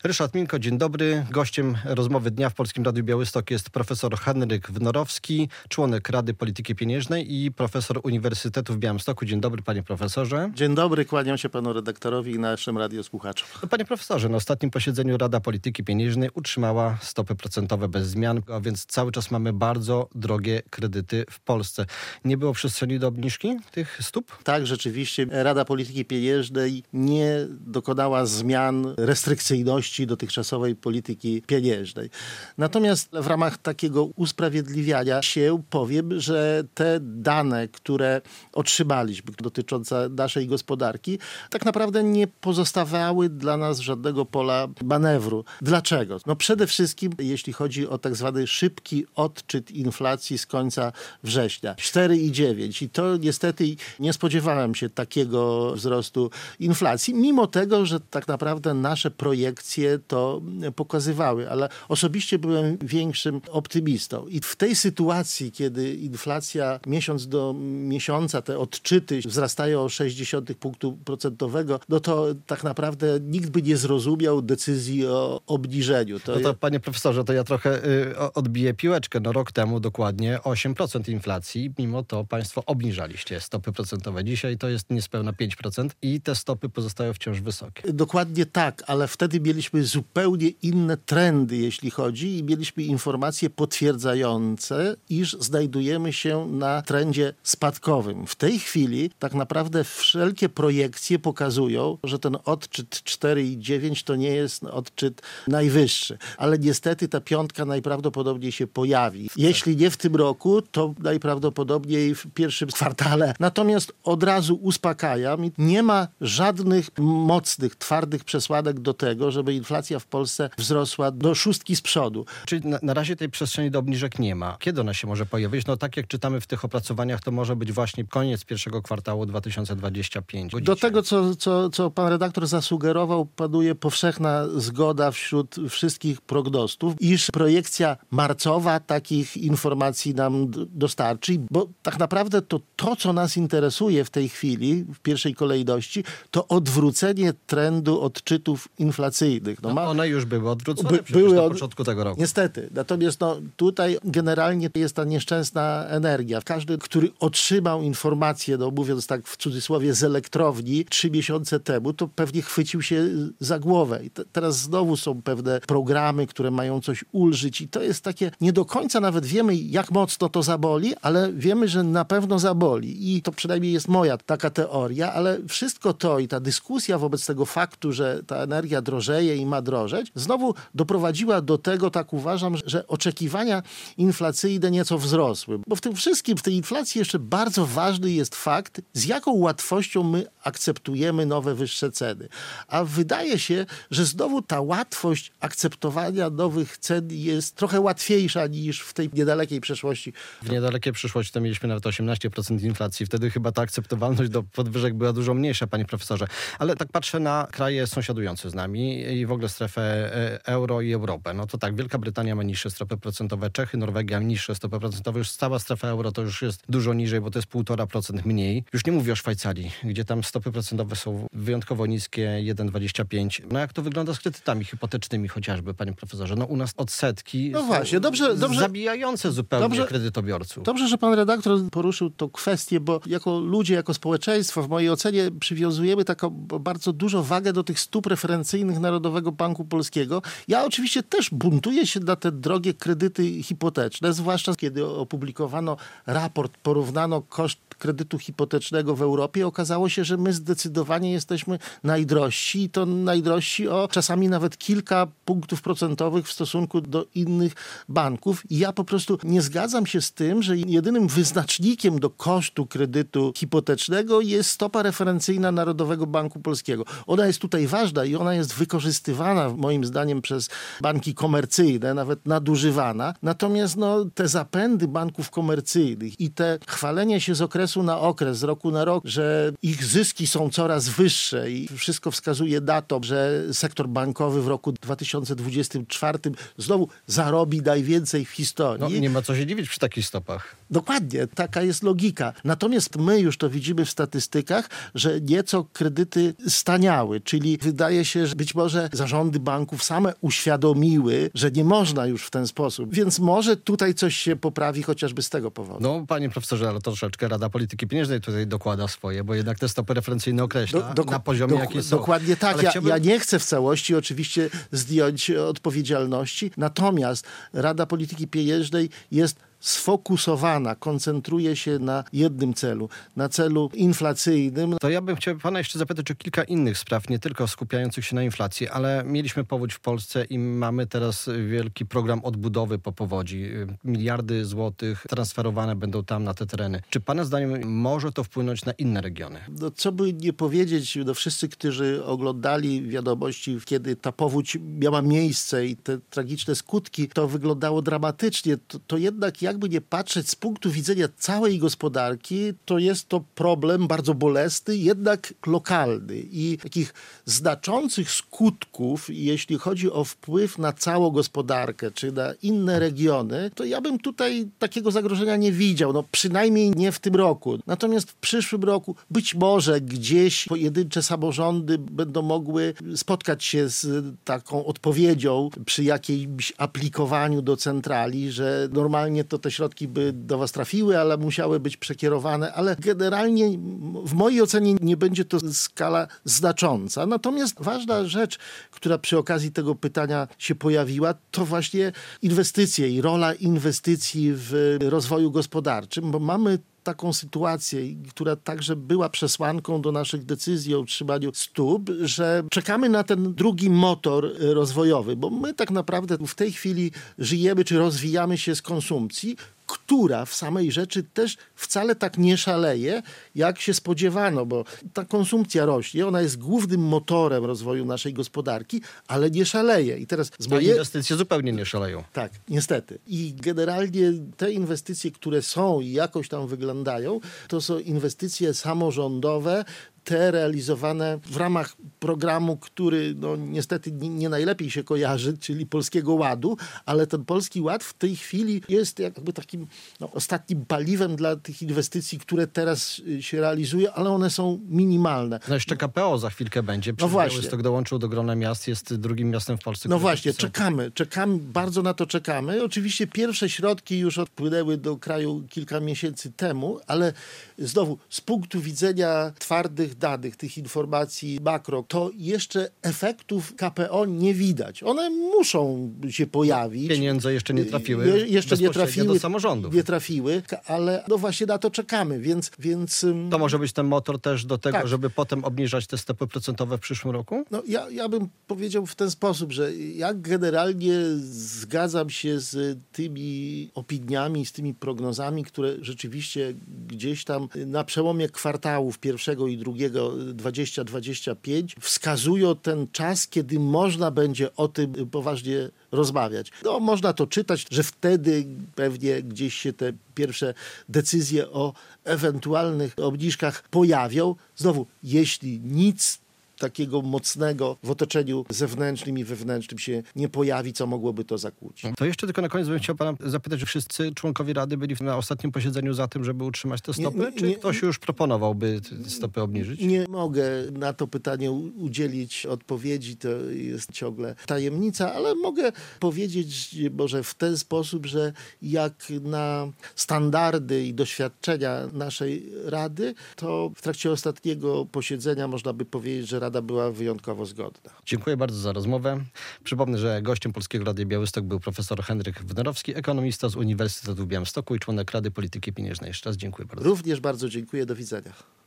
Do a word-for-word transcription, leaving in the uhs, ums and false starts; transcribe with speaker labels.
Speaker 1: Ryszard Milko, dzień dobry. Gościem rozmowy dnia w Polskim Radiu Białystok jest profesor Henryk Wnorowski, członek Rady Polityki Pieniężnej i profesor Uniwersytetu w Białymstoku. Dzień dobry, panie profesorze.
Speaker 2: Dzień dobry, kłaniam się panu redaktorowi i naszym radiosłuchaczom.
Speaker 1: No, panie profesorze, na ostatnim posiedzeniu Rada Polityki Pieniężnej utrzymała stopy procentowe bez zmian, a więc cały czas mamy bardzo drogie kredyty w Polsce. Nie było przestrzeni do obniżki tych stóp?
Speaker 2: Tak, rzeczywiście Rada Polityki Pieniężnej nie dokonała zmian restrykcyjności dotychczasowej polityki pieniężnej. Natomiast w ramach takiego usprawiedliwiania się powiem, że te dane, które otrzymaliśmy dotyczące naszej gospodarki, tak naprawdę nie pozostawały dla nas żadnego pola manewru. Dlaczego? No przede wszystkim, jeśli chodzi o tak zwany szybki odczyt inflacji z końca września. cztery i dziewięć. I to niestety nie spodziewałem się takiego wzrostu inflacji, mimo tego, że tak naprawdę nasze projekcje to pokazywały, ale osobiście byłem większym optymistą. I w tej sytuacji, kiedy inflacja miesiąc do miesiąca, te odczyty wzrastają o sześć dziesiątych punktu procentowego, no to tak naprawdę nikt by nie zrozumiał decyzji o obniżeniu. To
Speaker 1: no to je... panie profesorze, to ja trochę y, odbiję piłeczkę. No rok temu dokładnie osiem procent inflacji, mimo to państwo obniżaliście stopy procentowe. Dzisiaj to jest niespełna pięć procent i te stopy pozostają wciąż wysokie.
Speaker 2: Dokładnie tak, ale wtedy mieliśmy zupełnie inne trendy, jeśli chodzi, i mieliśmy informacje potwierdzające, iż znajdujemy się na trendzie spadkowym. W tej chwili tak naprawdę wszelkie projekcje pokazują, że ten odczyt cztery i dziewięć to nie jest odczyt najwyższy. Ale niestety ta piątka najprawdopodobniej się pojawi. Jeśli nie w tym roku, to najprawdopodobniej w pierwszym kwartale. Natomiast od razu uspokajam, nie ma żadnych mocnych, twardych przesłanek do tego, żeby inflacja w Polsce wzrosła do szóstki z przodu.
Speaker 1: Czyli na, na razie tej przestrzeni do obniżek nie ma. Kiedy ona się może pojawić? No tak jak czytamy w tych opracowaniach, to może być właśnie koniec pierwszego kwartału dwa tysiące dwudziestego piątego.
Speaker 2: Do tego, co, co, co pan redaktor zasugerował, panuje powszechna zgoda wśród wszystkich prognostów, iż projekcja marcowa takich informacji nam d- dostarczy, bo tak naprawdę to, to, co nas interesuje w tej chwili, w pierwszej kolejności, to odwrócenie trendu odczytów inflacyjnych. No,
Speaker 1: no
Speaker 2: ma...
Speaker 1: one już były odwrócone
Speaker 2: By, były
Speaker 1: na
Speaker 2: od...
Speaker 1: początku tego roku.
Speaker 2: Niestety. Natomiast no, tutaj generalnie jest ta nieszczęsna energia. Każdy, który otrzymał informację, no mówiąc tak w cudzysłowie, z elektrowni trzy miesiące temu, to pewnie chwycił się za głowę. I te, teraz znowu są pewne programy, które mają coś ulżyć i to jest takie, nie do końca nawet wiemy, jak mocno to zaboli, ale wiemy, że na pewno zaboli. I to przynajmniej jest moja taka teoria, ale wszystko to i ta dyskusja wobec tego faktu, że ta energia drożeje i ma drożeć, znowu doprowadziła do tego, tak uważam, że oczekiwania inflacyjne nieco wzrosły. Bo w tym wszystkim, w tej inflacji jeszcze bardzo ważny jest fakt, z jaką łatwością my akceptujemy nowe, wyższe ceny. A wydaje się, że znowu ta łatwość akceptowania nowych cen jest trochę łatwiejsza niż w tej niedalekiej przeszłości.
Speaker 1: W niedalekiej przyszłości to mieliśmy nawet osiemnaście procent inflacji. Wtedy chyba ta akceptowalność do podwyżek była dużo mniejsza, panie profesorze. Ale tak patrzę na kraje sąsiadujące z nami i w ogóle strefę euro i Europę. No to tak, Wielka Brytania ma niższe stopy procentowe, Czechy, Norwegia niższe stopy procentowe. Już cała strefa euro to już jest dużo niżej, bo to jest półtora procent mniej. Już nie mówię o Szwajcarii, gdzie tam stopy procentowe są wyjątkowo niskie, jeden przecinek dwadzieścia pięć. No jak to wygląda z kredytami hipotecznymi chociażby, panie profesorze? No u nas odsetki
Speaker 2: no właśnie, dobrze, dobrze,
Speaker 1: zabijające zupełnie dobrze, kredytobiorców.
Speaker 2: Dobrze, że pan redaktor poruszył tą kwestię, bo jako ludzie, jako społeczeństwo w mojej ocenie przywiązujemy taką bardzo dużą wagę do tych stóp referencyjnych Narodowego Banku Polskiego. Ja oczywiście też buntuję się na te drogie kredyty hipoteczne, zwłaszcza kiedy opublikowano raport, porównano koszt kredytu hipotecznego w Europie. Okazało się, że my zdecydowanie jesteśmy najdrożsi i to najdrożsi o czasami nawet kilka punktów procentowych w stosunku do innych banków. I ja po prostu nie zgadzam się z tym, że jedynym wyznacznikiem do kosztu kredytu hipotecznego jest stopa referencyjna Narodowego Banku Polskiego. Ona jest tutaj ważna i ona jest wykorzystywana moim zdaniem przez banki komercyjne, nawet nadużywana. Natomiast no, te zapędy banków komercyjnych i te chwalenie się z okresu okresu na okres, z roku na rok, że ich zyski są coraz wyższe i wszystko wskazuje na to, że sektor bankowy w roku dwa tysiące dwudziestym czwartym znowu zarobi najwięcej w historii.
Speaker 1: No, nie ma co się dziwić przy takich stopach.
Speaker 2: Dokładnie, taka jest logika. Natomiast my już to widzimy w statystykach, że nieco kredyty staniały, czyli wydaje się, że być może zarządy banków same uświadomiły, że nie można już w ten sposób. Więc może tutaj coś się poprawi chociażby z tego powodu.
Speaker 1: No, panie profesorze, ale troszeczkę Rada Polityki Pieniężnej tutaj dokłada swoje, bo jednak te stopy referencyjne określa
Speaker 2: Do, do,
Speaker 1: na poziomie,
Speaker 2: do,
Speaker 1: jaki są.
Speaker 2: Dokładnie tak.
Speaker 1: Ale
Speaker 2: Ja,
Speaker 1: chciałbym...
Speaker 2: ja nie chcę w całości oczywiście zdjąć odpowiedzialności, natomiast Rada Polityki Pieniężnej jest sfokusowana, koncentruje się na jednym celu, na celu inflacyjnym.
Speaker 1: To ja bym chciał pana jeszcze zapytać o kilka innych spraw, nie tylko skupiających się na inflacji, ale mieliśmy powódź w Polsce i mamy teraz wielki program odbudowy po powodzi. Miliardy złotych transferowane będą tam na te tereny. Czy pana zdaniem może to wpłynąć na inne regiony?
Speaker 2: No, co by nie powiedzieć, no, wszyscy, którzy oglądali wiadomości, kiedy ta powódź miała miejsce i te tragiczne skutki, to wyglądało dramatycznie. To, to jednak jakby nie patrzeć z punktu widzenia całej gospodarki, to jest to problem bardzo bolesny, jednak lokalny i takich znaczących skutków, jeśli chodzi o wpływ na całą gospodarkę, czy na inne regiony, to ja bym tutaj takiego zagrożenia nie widział, no przynajmniej nie w tym roku. Natomiast w przyszłym roku być może gdzieś pojedyncze samorządy będą mogły spotkać się z taką odpowiedzią przy jakimś aplikowaniu do centrali, że normalnie to te środki by do was trafiły, ale musiały być przekierowane, ale generalnie w mojej ocenie nie będzie to skala znacząca. Natomiast ważna rzecz, która przy okazji tego pytania się pojawiła, to właśnie inwestycje i rola inwestycji w rozwoju gospodarczym, bo mamy taką sytuację, która także była przesłanką do naszych decyzji o utrzymaniu stóp, że czekamy na ten drugi motor rozwojowy, bo my tak naprawdę w tej chwili żyjemy czy rozwijamy się z konsumpcji, która w samej rzeczy też wcale tak nie szaleje, jak się spodziewano, bo ta konsumpcja rośnie, ona jest głównym motorem rozwoju naszej gospodarki, ale nie szaleje. I teraz z
Speaker 1: mojej... inwestycje zupełnie nie szaleją.
Speaker 2: Tak, niestety. I generalnie te inwestycje, które są i jakoś tam wyglądają, to są inwestycje samorządowe, te realizowane w ramach programu, który no, niestety nie, nie najlepiej się kojarzy, czyli Polskiego Ładu, ale ten Polski Ład w tej chwili jest jakby takim no, ostatnim paliwem dla tych inwestycji, które teraz się realizuje, ale one są minimalne.
Speaker 1: No jeszcze K P O za chwilkę będzie.
Speaker 2: No właśnie.
Speaker 1: Białystok dołączył do grona miast, jest drugim miastem w Polsce.
Speaker 2: No właśnie, czekamy, czekamy, bardzo na to czekamy. Oczywiście pierwsze środki już odpłynęły do kraju kilka miesięcy temu, ale znowu z punktu widzenia twardych danych, tych informacji makro, to jeszcze efektów K P O nie widać. One muszą się pojawić.
Speaker 1: Pieniądze jeszcze nie trafiły
Speaker 2: Je, jeszcze nie trafiły
Speaker 1: do samorządów.
Speaker 2: Nie trafiły, ale no właśnie na to czekamy, więc... więc
Speaker 1: to może być ten motor też do tego,
Speaker 2: tak.
Speaker 1: żeby potem obniżać te stopy procentowe w przyszłym roku?
Speaker 2: No ja, ja bym powiedział w ten sposób, że ja generalnie zgadzam się z tymi opiniami, z tymi prognozami, które rzeczywiście gdzieś tam na przełomie kwartałów pierwszego i drugiego dwadzieścia dwadzieścia pięć wskazują ten czas, kiedy można będzie o tym poważnie rozmawiać. No, można to czytać, że wtedy pewnie gdzieś się te pierwsze decyzje o ewentualnych obniżkach pojawią. Znowu, jeśli nic takiego mocnego w otoczeniu zewnętrznym i wewnętrznym się nie pojawi, co mogłoby to zakłócić.
Speaker 1: To jeszcze tylko na koniec bym chciał pana zapytać, czy wszyscy członkowie Rady byli na ostatnim posiedzeniu za tym, żeby utrzymać te stopy? Nie, nie, czy ktoś już proponował, by te stopy obniżyć?
Speaker 2: Nie mogę na to pytanie udzielić odpowiedzi, to jest ciągle tajemnica, ale mogę powiedzieć może w ten sposób, że jak na standardy i doświadczenia naszej Rady, to w trakcie ostatniego posiedzenia można by powiedzieć, że Rada była wyjątkowo zgodna.
Speaker 1: Dziękuję bardzo za rozmowę. Przypomnę, że gościem Polskiego Radia Białystok był profesor Henryk Wnerowski, ekonomista z Uniwersytetu w Białymstoku i członek Rady Polityki Pieniężnej. Jeszcze raz dziękuję bardzo.
Speaker 2: Również bardzo dziękuję. Do widzenia.